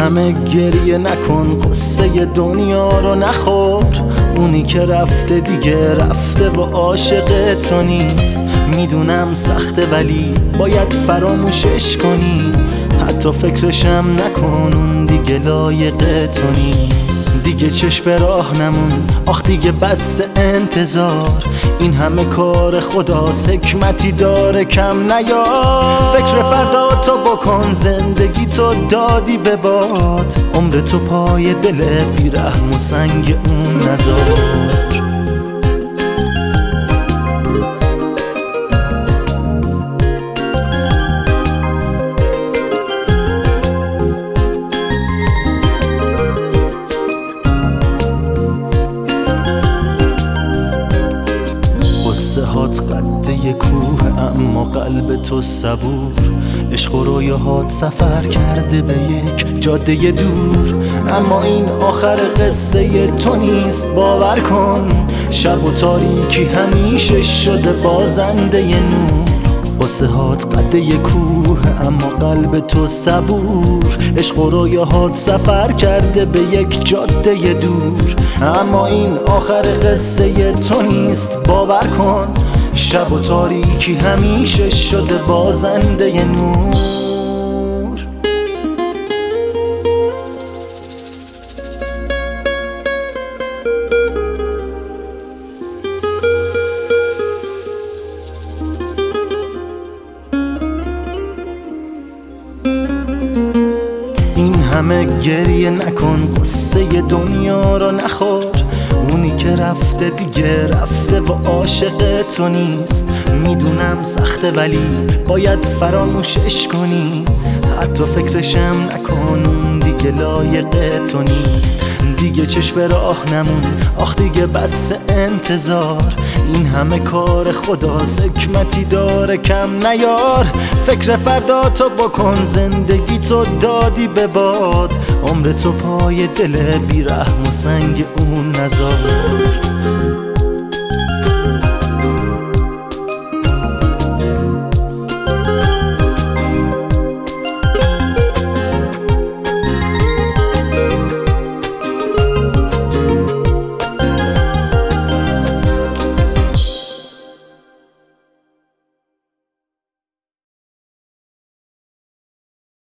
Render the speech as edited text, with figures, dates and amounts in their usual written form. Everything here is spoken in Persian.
همه گریه نکن، قصه دنیا رو نخور. اونی که رفته دیگه رفته و عاشق تو نیست. میدونم سخته ولی باید فراموشش کنی. حتی فکرشم نکن، اون دیگه لایق تو نیست. دیگه چشم راه نمون، آخ دیگه بس انتظار. این همه کار خداست، حکمتی داره کم نیار. فکر فردا تو بکن، زندگی تو دادی به باد. عمر تو پای دل بیرحم و سنگ اون نذار. قصه هات قده کوه اما قلب تو صبور. عشق و رویاهات سفر کرده به یک جاده دور. اما این آخر قصه تو نیست، باور کن. شب و تاریکی همیشه شده بازنده نور. قصه هات قده کوه اما قلب تو صبور. عشق و رویاهات سفر کرده به یک جاده دور. اما این آخر قصه تو نیست، باور کن. شب و تاریکی همیشه شده بازنده نور. این همه گریه نکن، قصه دنیا رو نخور. اونی که رفته دیگه رفته و عاشق تو نیست. میدونم سخته ولی باید فراموشش کنی. حتی فکرشم نکن، اون دیگه لایق تو نیست. دیگه چشم راه نمون، آخ دیگه بس انتظار. این همه کار خداست، حکمتی داره کم نیار. فکر فردا تو بکن، زندگی تو دادی به باد. عمر تو پای دل بیرحم و سنگ اون نذار.